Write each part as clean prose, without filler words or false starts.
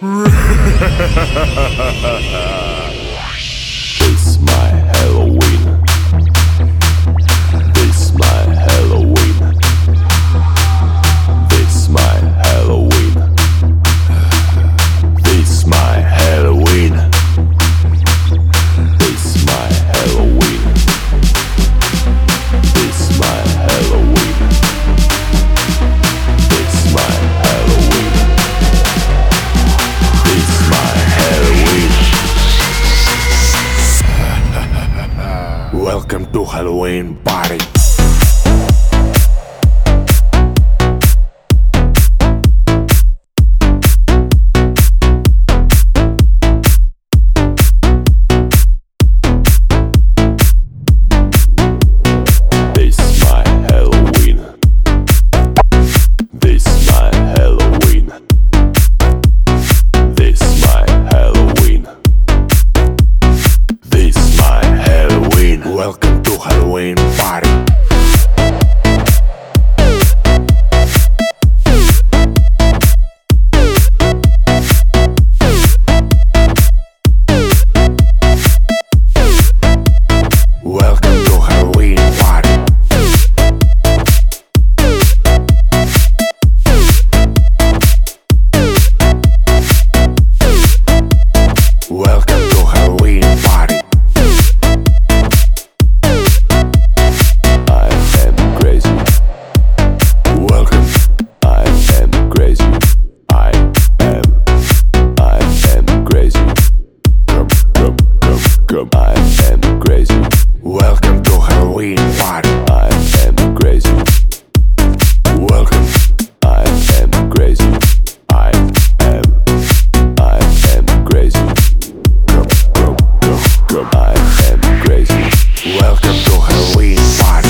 This my Halloween. This my Halloween. This my Halloween. This my Halloween. This my Halloween. This my Halloween. This my Halloween. This my Halloween. Welcome to Halloween party. Welcome to Halloween party. Welcome to Halloween party. Welcome to Halloween party. I am crazy. Welcome to Halloween party. I am crazy. Welcome. I am crazy. I am crazy. Come. I am crazy. Welcome to Halloween party.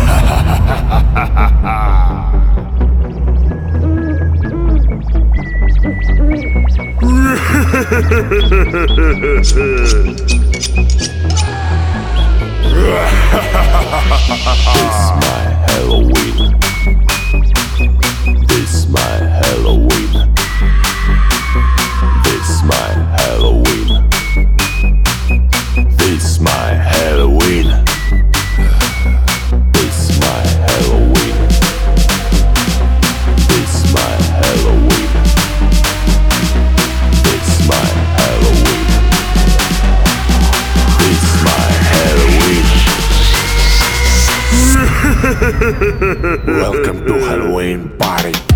This my Halloween. This my Halloween. This my Halloween. This my Halloween. This my Halloween. This my Halloween. This my Halloween. This my Halloween. Welcome to Halloween party.